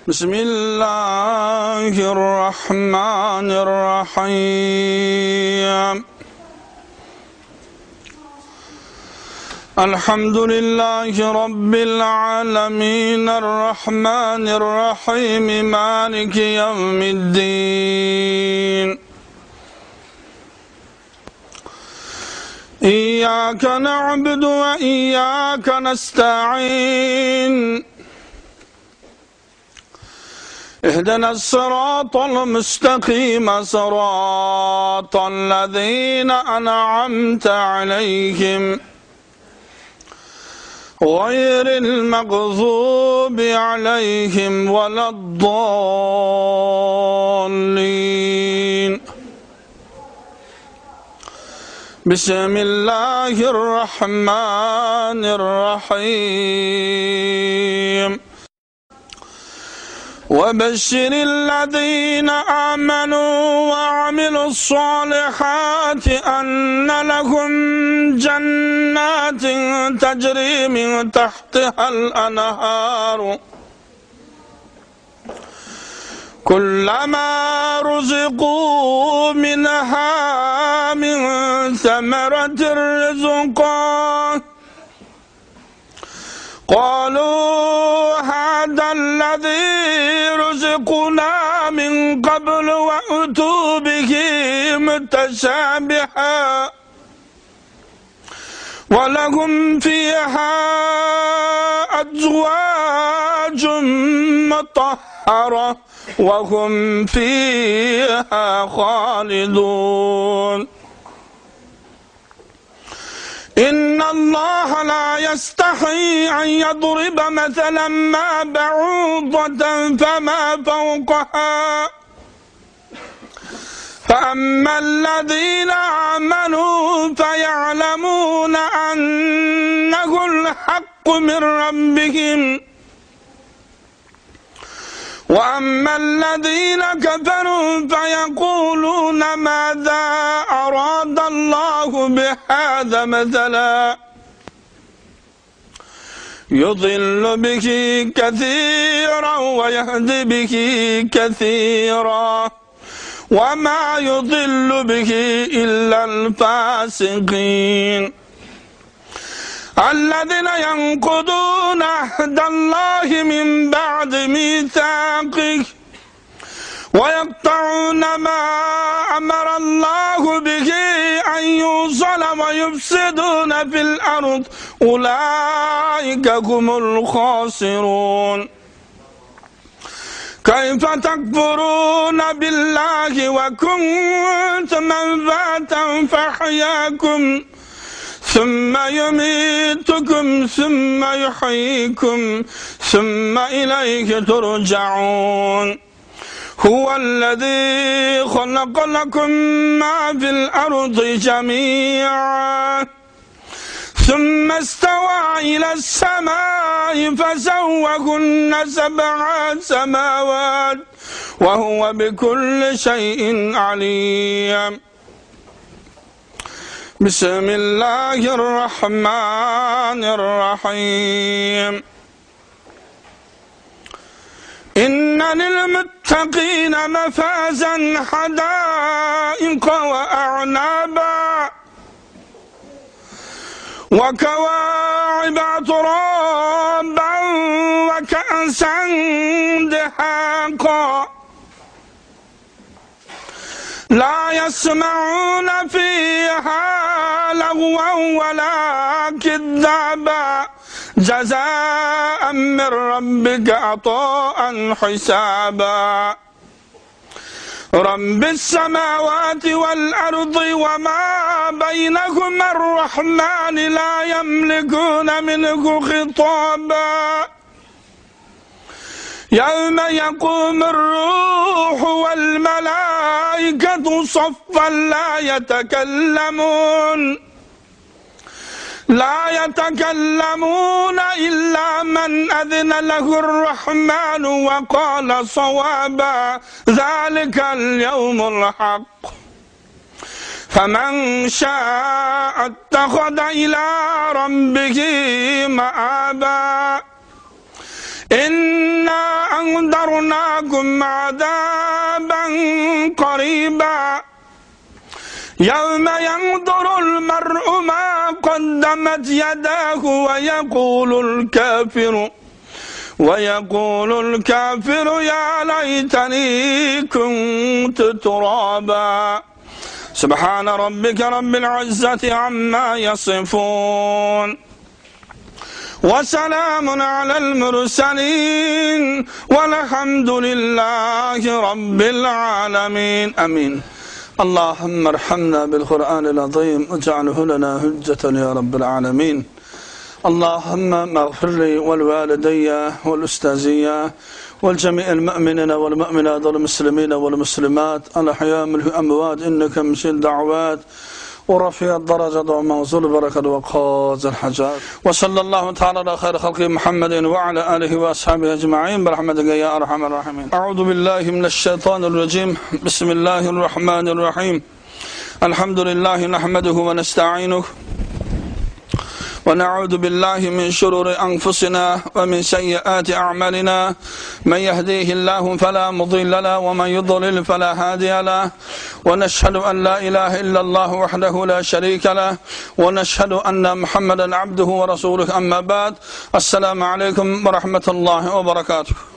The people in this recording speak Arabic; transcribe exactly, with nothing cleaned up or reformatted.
بسم الله الرحمن الرحيم. الحمد لله رب العالمين الرحمن الرحيم مالك يوم الدين. إياك نعبد وإياك نستعين. اهدنا الصراط المستقيم صراط الذين أنعمت عليهم غير المغضوب عليهم ولا الضالين. بسم الله الرحمن الرحيم. وبشر الذين آمنوا وعملوا الصالحات أن لهم جنات تجري من تحتها الأنهار كلما رزقوا منها من ثمرة رزقا قالوا هذا الذي رزقنا من قبل وأتوا به متشابها ولهم فيها أزواج مطهرة وهم فيها خالدون. إن الله لا يستحي أن يضرب مثلا ما بعوضة فما فوقها فأما الذين آمنوا فيعلمون أنه الحق من ربهم وأما الذين كفروا فيقولون ماذا أراد الله بهذا مثلا يضل به كثيرا ويهدي به كثيرا وما يضل به إلا الفاسقين الذين ينقضون عهد الله من بعد ميثاقه ويقطعون ما أمر الله به أن يوصل ويفسدون في الأرض أولئك هم الخاسرون. كيف تكفرون بالله وكنتم أمواتا فأحياكم ثم يميتكم ثم يحييكم ثم إليه ترجعون. هو الذي خلق لكم ما في الأرض جميعا ثم استوى إلى السماء فسوهن سبع سماوات وهو بكل شيء عليم. بسم الله الرحمن الرحيم. إن للمتقين مفازا حدائق وأعنابا وكواعب أترابا وكأسا دهاقا لا يسمعون فيها لغوا ولا كذابا جزاء من ربك عطاء حسابا. رب السماوات والأرض وما بينهما الرحمن لا يملكون منه خطابا. يوم يقوم الروح والملائكة صفا لا يتكلمون لا يتكلمون إلا من أذن له الرحمن وقال صوابا ذلك اليوم الحق. فمن شاء اتخذ إلى ربه مآبا. إنا أنذرناكم عذابا قريبا يوم ينظر المرء ما قدمت يداه ويقول الكافر ويقول الكافر يا ليتني كنت ترابا. سبحان ربك رب العزة عما يصفون وسلام على المرسلين والحمد لله رب العالمين. أمين. اللهم ارحمنا بالقرآن العظيم واجعله لنا حجة يا رب العالمين. اللهم اغفر لي والوالدي والأستاذية والجميع المؤمنين والمؤمنات والمسلمين والمسلمات الأحياء من الأموات إنك مجيب الدعوات ورفيع الدرجة وموصول البركة وقاضي الحاجات. وصلى الله تعالى على خير خلقه محمد وعلى آله وأصحابه أجمعين برحمتك يا أرحم الراحمين. أعوذ بالله من الشيطان الرجيم. بسم الله الرحمن الرحيم. الحمد لله نحمده ونستعينه ونعوذ بالله من شرور أنفسنا ومن سيئات أعمالنا. من يهديه الله فلا مضل له ومن يضلل فلا هادي له. ونشهد أن لا إله إلا الله وحده لا شريك له ونشهد أن محمدا عبده ورسوله. أما بعد، السلام عليكم ورحمة الله وبركاته.